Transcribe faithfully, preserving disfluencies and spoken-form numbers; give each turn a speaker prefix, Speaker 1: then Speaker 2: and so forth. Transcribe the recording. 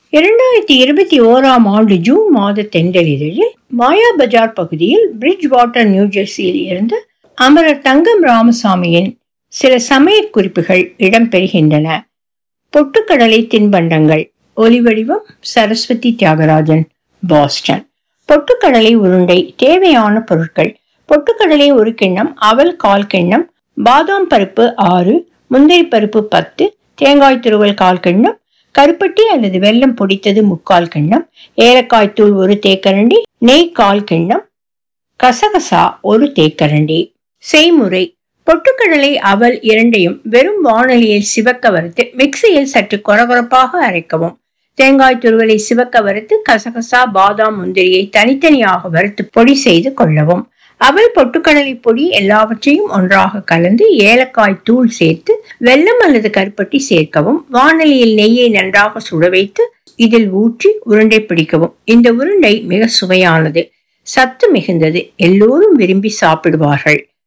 Speaker 1: இரண்டாயிரத்தி இருபத்தி ஓராம் ஆண்டு ஜூன் மாத தென்றலிதழில் மாயா பஜார் பகுதியில் பிரிட்ஜ் வாட்டர் நியூ ஜெர்சியில் இருந்து அமரர் தங்கம் ராமசாமியின் சில சமய குறிப்புகள் இடம்பெறுகின்றன. பொட்டுக்கடலை தின்பண்டங்கள். ஒலிவடிவம் சரஸ்வதி தியாகராஜன், பாஸ்டன். பொட்டுக்கடலை உருண்டை. தேவையான பொருட்கள்: பொட்டுக்கடலை ஒரு கிண்ணம், அவல் கால் கிண்ணம், பாதாம் பருப்பு ஆறு, முந்திரி பருப்பு பத்து, தேங்காய் துருவல் கால் கிண்ணம், கருப்பட்டி அல்லது வெல்லம் பொடித்தது முக்கால் கிண்ணம், ஏலக்காய் தூள் ஒரு தேக்கரண்டி, நெய் கால் கிண்ணம், கசகசா ஒரு தேக்கரண்டி. செய்முறை: பொட்டுக்கடலை அவல் இரண்டையும் வெறும் வாணலியில் சிவக்க வறுத்து மிக்சியில் சற்று கொரகொரப்பாக அரைக்கவும். தேங்காய் துருவலை சிவக்க வறுத்து கசகசா பாதாம் முந்திரியை தனித்தனியாக வறுத்து பொடி செய்து கொள்ளவும். அவல் பொட்டுக்கடலை பொடி எல்லாவற்றையும் ஒன்றாக கலந்து ஏலக்காய் தூள் சேர்த்து வெல்லம் அல்லது கருப்பட்டி சேர்க்கவும். வாணலியில் நெய்யை நன்றாக சுட வைத்து இதில் ஊற்றி உருண்டை பிடிக்கவும். இந்த உருண்டை மிக சுவையானது, சத்து மிகுந்தது, எல்லோரும் விரும்பி சாப்பிடுவார்கள்.